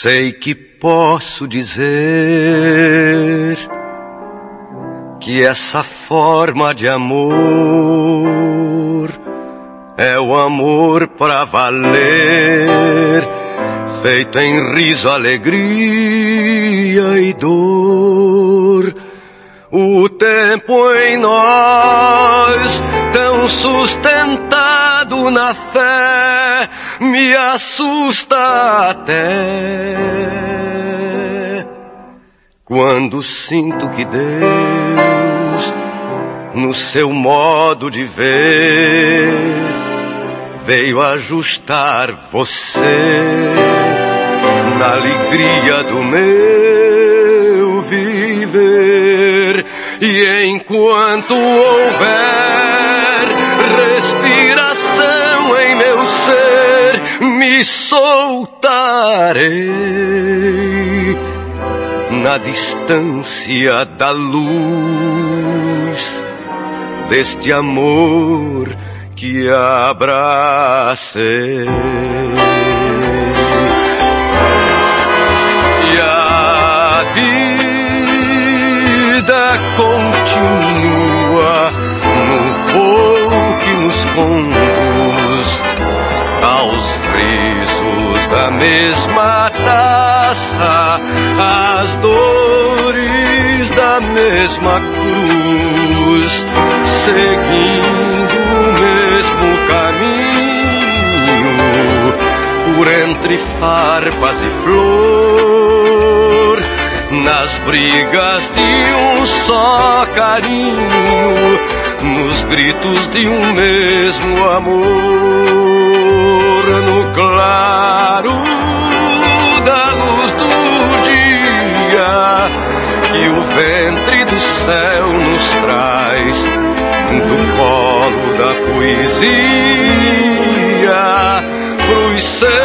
Sei que posso dizer que essa forma de amor é o amor pra valer, feito em riso, alegria e dor. O tempo em nós, tão sustentado na fé, me assusta até quando sinto que Deus, no seu modo de ver, veio ajustar você na alegria do meu viver. E enquanto houver respiração em meu ser, me soltarei na distância da luz deste amor que abracei. E a vida continua no voo que nos conduz aos risos da mesma taça, as dores da mesma cruz, seguindo o mesmo caminho, por entre farpas e flor, nas brigas de um só carinho, nos gritos de um mesmo amor, no claro da luz do dia que o ventre do céu nos traz, do colo da poesia pros céus